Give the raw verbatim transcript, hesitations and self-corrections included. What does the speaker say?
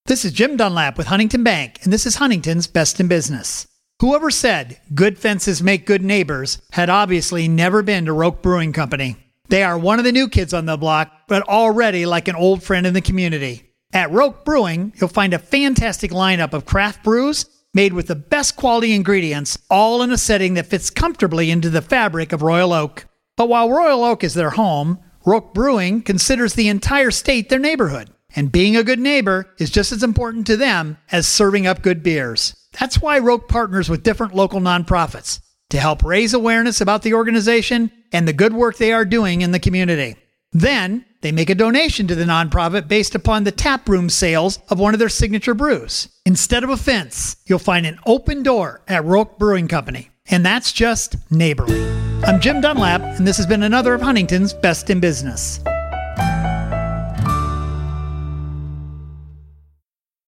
This is Jim Dunlap with Huntington Bank, and this is Huntington's Best in Business. Whoever said good fences make good neighbors had obviously never been to Roque Brewing Company. They are one of the new kids on the block, but already like an old friend in the community. At Roque Brewing, you'll find a fantastic lineup of craft brews made with the best quality ingredients, all in a setting that fits comfortably into the fabric of Royal Oak. But while Royal Oak is their home, Roque Brewing considers the entire state their neighborhood. And being a good neighbor is just as important to them as serving up good beers. That's why Roque partners with different local nonprofits to help raise awareness about the organization and the good work they are doing in the community. Then, they make a donation to the nonprofit based upon the taproom sales of one of their signature brews. Instead of a fence, you'll find an open door at Roque Brewing Company. And that's just neighborly. I'm Jim Dunlap, and this has been another of Huntington's Best in Business.